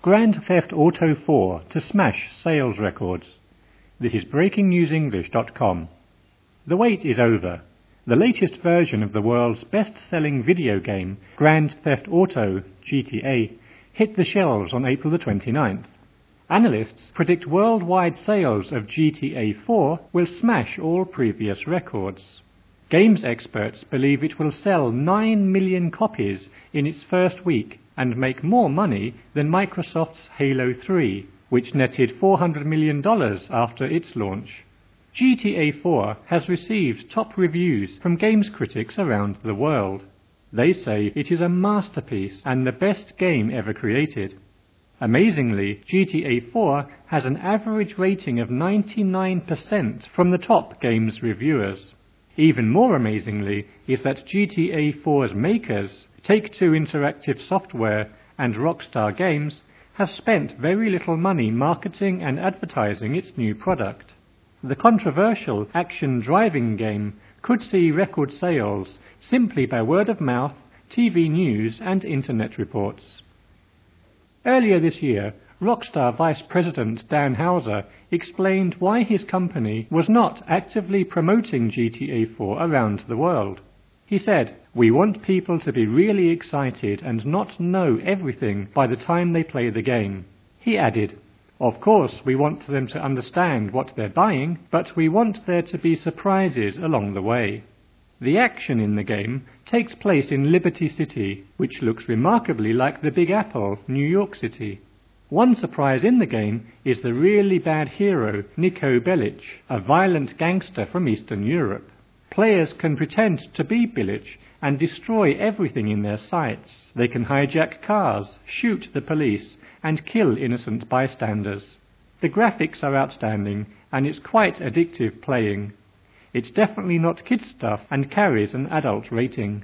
Grand Theft Auto 4 to smash sales records. This is BreakingNewsEnglish.com. The wait is over. The latest version of the world's best-selling video game, Grand Theft Auto GTA, hit the shelves on April the 29th. Analysts predict worldwide sales of GTA 4 will smash all previous records. Games experts believe it will sell 9 million copies in its first week and make more money than Microsoft's Halo 3, which netted $400 million after its launch. GTA 4 has received top reviews from games critics around the world. They say it is a masterpiece and the best game ever created. Amazingly, GTA 4 has an average rating of 99% from the top games reviewers. Even more amazingly is that GTA 4's makers, Take-Two Interactive Software and Rockstar Games, have spent very little money marketing and advertising its new product. The controversial action driving game could see record sales simply by word of mouth, TV news and internet reports. Earlier this year, Rockstar Vice President Dan Houser explained why his company was not actively promoting GTA 4 around the world. He said, "We want people to be really excited and not know everything by the time they play the game." He added, "Of course, we want them to understand what they're buying, but we want there to be surprises along the way." The action in the game takes place in Liberty City, which looks remarkably like the Big Apple, New York City. One surprise in the game is the really bad hero, Niko Bellic, a violent gangster from Eastern Europe. Players can pretend to be Bellic and destroy everything in their sights. They can hijack cars, shoot the police, and kill innocent bystanders. The graphics are outstanding, and it's quite addictive playing. It's definitely not kid stuff and carries an adult rating.